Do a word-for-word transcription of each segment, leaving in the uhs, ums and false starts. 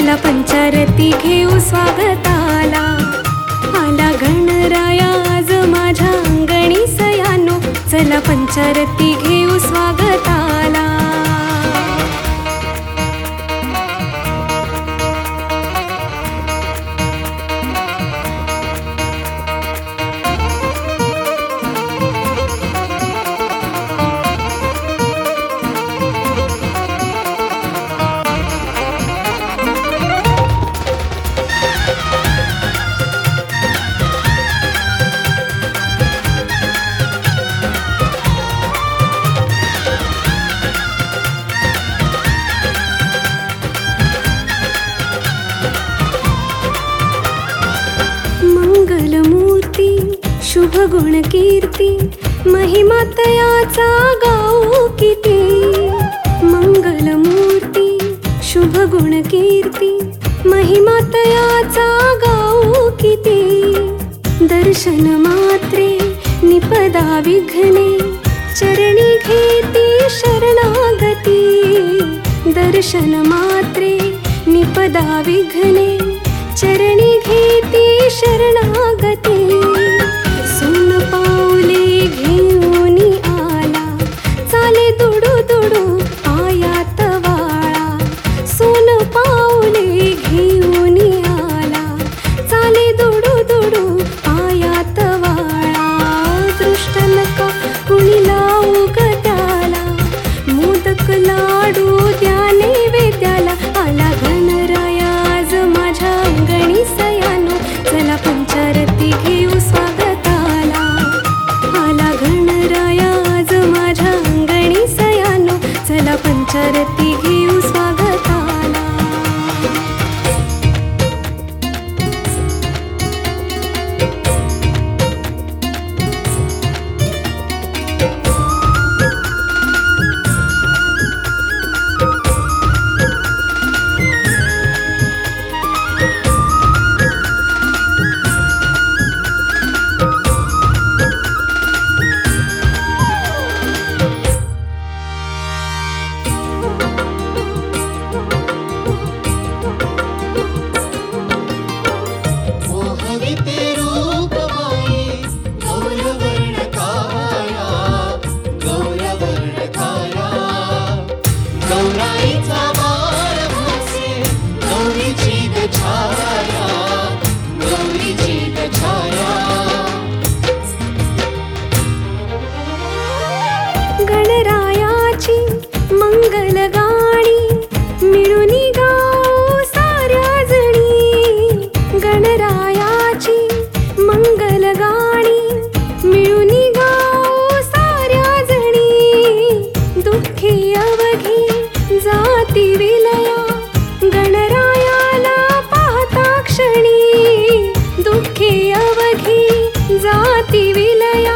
चला पंचारती घेऊ स्वागताला. आला गणराया आज माझ्या अंगणी सयानो, चला पंचारती घेऊ स्वागताला. शुभ गुण कीर्ती महिमा तयाचा गाऊ किती. मंगलमूर्ती शुभ गुण कीर्ती महिमा तयाचा गाऊ किती. दर्शन मात्रे निपदा विघ्ने चरणी घेती शरणागती. दर्शन मात्रे निपदा विघ्ने चरणी घेती शरणागती. सोन पाऊले घेऊनी आला चाले दुडू दुडू पायात वाळा. सोन पाऊले घेऊनी आला चाले दुडू दुडू पायात वाळा. दृष्ट नका कुणी लावू ग त्याला, मोदक लाडू द्या नैवेद्याला. आला गणराया आज माझ्या अंगणी सयानो, चला पंचारती घेऊ स्वागताला. आला गणराया आज माझ्या अंगणी सयानो, चला पंचारती घेऊ स्वागताला. गणरायाची मंगल गाणी मिळूनी गाऊ साऱ्या जणी. गणरायाची मंगल गाणी मिळूनी गाऊ साऱ्या जणी. दुःखी अवघी जाती विलया गणरायाला पाहता क्षणी. दुःखी अवघी जाती विलया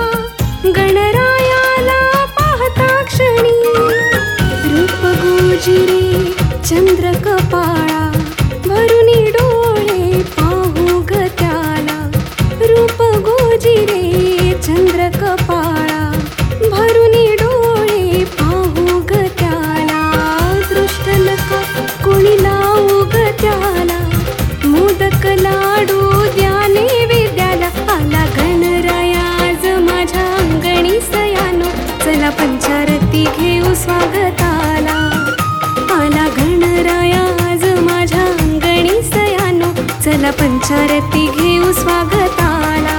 गणरायाला पाहता क्षणी. रूप गोजिरे चंद्र कपाळा भरुनी डोळे पाहू ग त्याला. रूप गोजिरे चंद्र कपाळा भरुनी डोळे पाहू ग त्याला. दृष्ट नका कोणी लावू ग त्याला, मोदक लाडू द्या नैवेद्याला. आला गणराया आज माझ्या अंगणी सयानो, चला पंचारती घेऊ स्वागताला. आला गणराया आज माझ्या अंगणी सयानो, चला पंचारती घेऊ स्वागताला.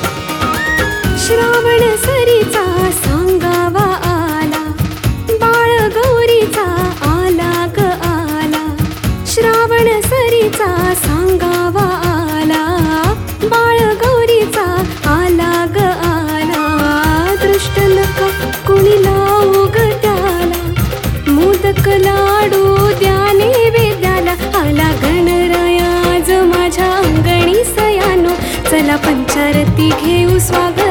श्रावण सरीचा सांगावा आला, बाळ गौरीचा आला ग आला. श्रावण सरीचा सांगावा आला, बाळ गौरीचा आला ग आला. दृष्ट नका कुणी लावू ग त्याला, मोदक लाडू द्या नैवेद्याला. आला गणराया आज माझ्या अंगणी सयानो, चला पंचारती घेऊ स्वागत.